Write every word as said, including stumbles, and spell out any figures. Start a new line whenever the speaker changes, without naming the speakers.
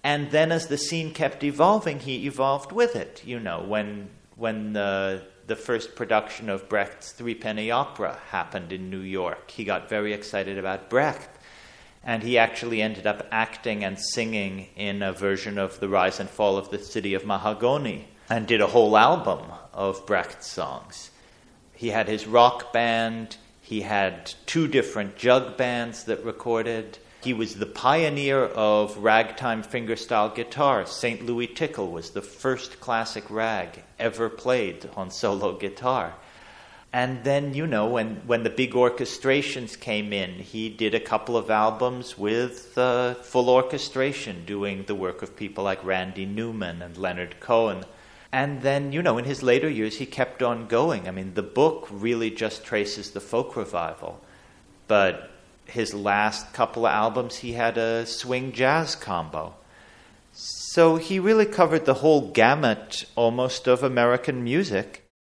And then as the scene kept evolving, he evolved with it. You know, when when the, the first production of Brecht's Threepenny Opera happened in New York, he got very excited about Brecht. And he actually ended up acting and singing in a version of The Rise and Fall of the City of Mahagoni and did a whole album of Brecht songs. He had his rock band. He had two different jug bands that recorded. He was the pioneer of ragtime fingerstyle guitar. Saint Louis Tickle was the first classic rag ever played on solo guitar. And then, you know, when, when the big orchestrations came in, he did a couple of albums with uh, full orchestration, doing the work of people like Randy Newman and Leonard Cohen. And then, you know, in his later years, he kept on going. I mean, the book really just traces the folk revival. But his last couple of albums, he had a swing jazz combo. So he really covered the whole gamut almost of American music.